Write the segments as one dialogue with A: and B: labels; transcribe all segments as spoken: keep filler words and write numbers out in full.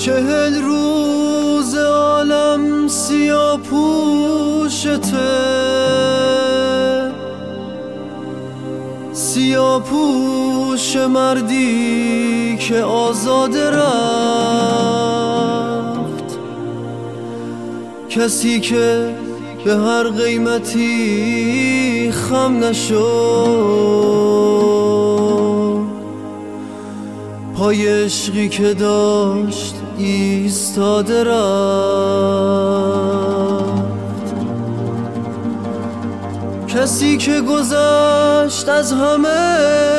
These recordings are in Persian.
A: چهل روز عالم سیاه پوشته، سیاه پوش مردی که آزاده رفت، کسی که به هر قیمتی خم نشد، پای عشقی که داشت ایستاده رفت، کسی که گذشت از همه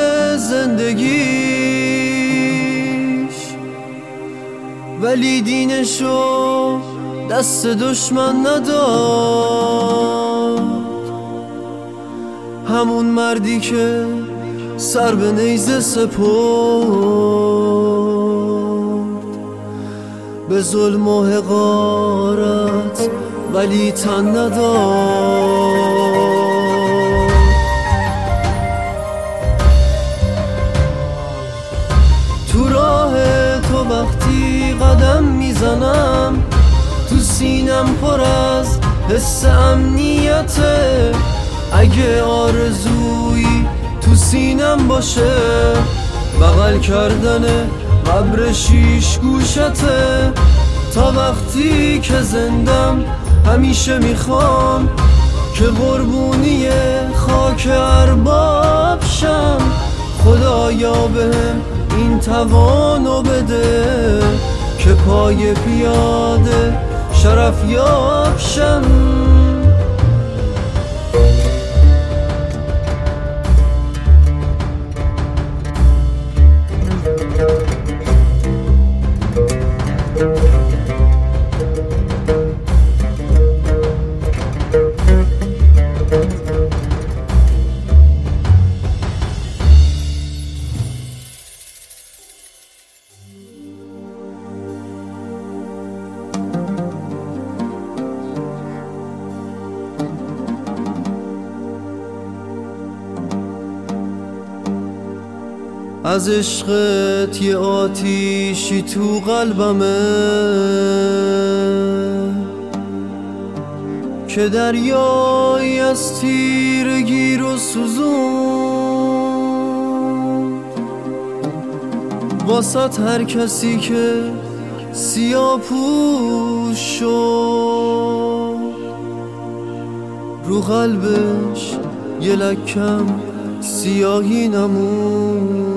A: زندگیش، ولی دینشو دست دشمن نداد. همون مردی که سر به نیزه سپرد، به ظلم و حقارت ولی تن نداد. تو راه تو وقتی قدم میزنم، تو سینم پر از حس امنیته. اگه آرزویی تو سینم باشه، بغل کردن قبر شیش گوشته. تا وقتی که زندم همیشه میخوام که قربونی خاک ارباب شم. خدایا بهم این توانو بده که پای پیاده شرف یاب شم. از عشقت یه آتیشی تو قلبمه که دریایی از تیرگی رو سوزون. واسط هر کسی که سیاه پوش شد، رو قلبش یه لکم سیاهی نمون.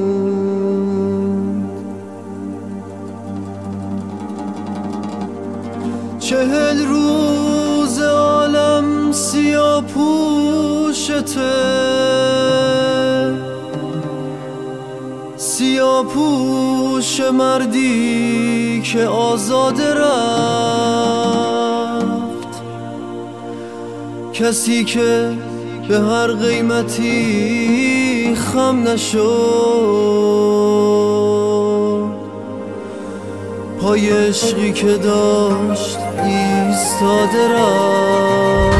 A: چهل روز عالم سیاه پوشته، سیاه پوش مردی که آزاده رفت، کسی که به هر قیمتی خم نشد، پای عشقی که داشت ایستاده رفت.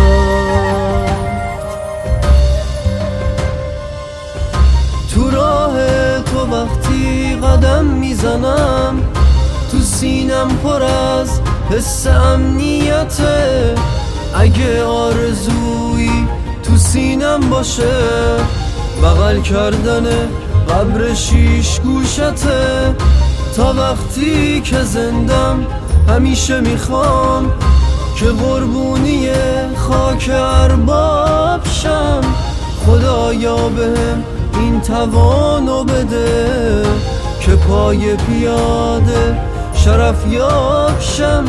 A: تو راه تو وقتی قدم میزنم، تو سینم پر از حس امنیته. اگه آرزویی تو سینم باشه، بغل کردن قبر شیش گوشته. تا وقتی که زندم همیشه میخوام که قربونی خاک ارباب شم. خدایا بهم این توانو بده که پای پیاده شرف یاب شم.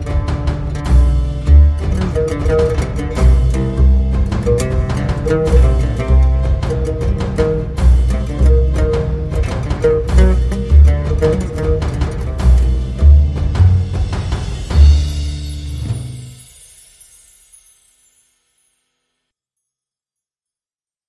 B: Thank you.